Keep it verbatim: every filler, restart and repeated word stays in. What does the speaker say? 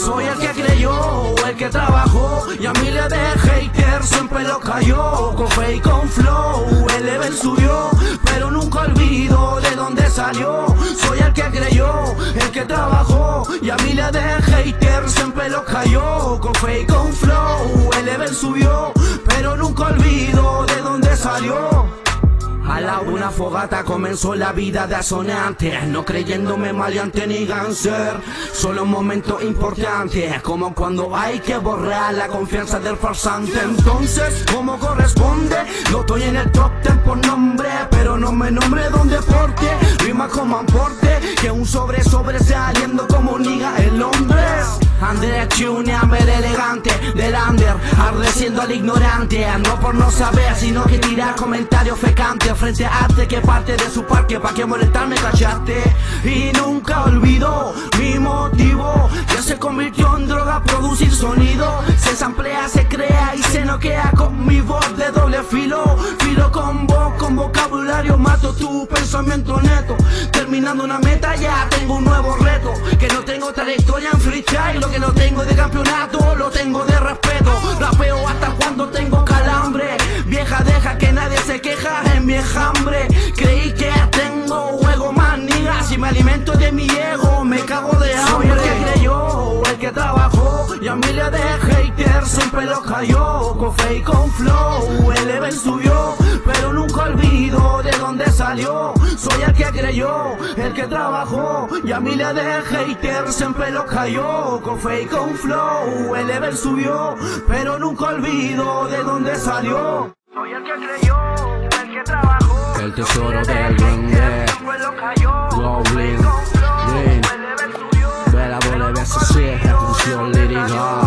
Soy el que creyó, el que trabajó, y a miles de haters siempre lo cayó. Con fe y con flow, el level subió, pero nunca olvido de dónde salió. Soy el que creyó, el que trabajó, y a miles de haters siempre lo cayó. Con fe y con flow, el level subió, pero nunca olvido de dónde salió. A la una fogata comenzó la vida de asonante, no creyéndome maleante ni gánster, solo un momento importante, como cuando hay que borrar la confianza del farsante. Entonces, como corresponde, no estoy en el top ten por nombre, pero no me nombre de un deporte, rima como aporte, que un sobre sobre saliendo como niga el hombre. André Chune, Amber elegante, del under, ardeciendo al ignorante, no por no saber, sino que tirar comentarios fecantes frente a arte que parte de su parque, pa' que molestarme, cachaste. Y nunca olvidó mi motivo, que se convirtió en droga, producir sonido. Se samplea, se crea y se noquea con mi voz de doble filo. Filo con voz, con vocabulario, mato tu pensamiento neto. Terminando una meta ya tengo un nuevo reto, que no tengo trayectoria en freestyle, lo que no tengo de campeonato lo tengo de respeto. Rapeo hasta cuando tengo calambre, vieja deja que nadie se queja en mi enjambre. Creí que tengo juego más niga, si me alimento de mi ego me cago de hambre. Soy el que creyó, el que trabajó, y a miles de haters siempre lo cayó. Con fe y con flow, el level subió, pero nunca olvido de dónde salió. Soy el que creyó, el que trabajó, y a miles de haters siempre lo cayó. Con fe y con flow, el level subió, pero nunca olvido de dónde salió. Soy el que creyó, el que trabajó, el tesoro del grande, Goblin, Green, Bella Bole, B S C, función lírica.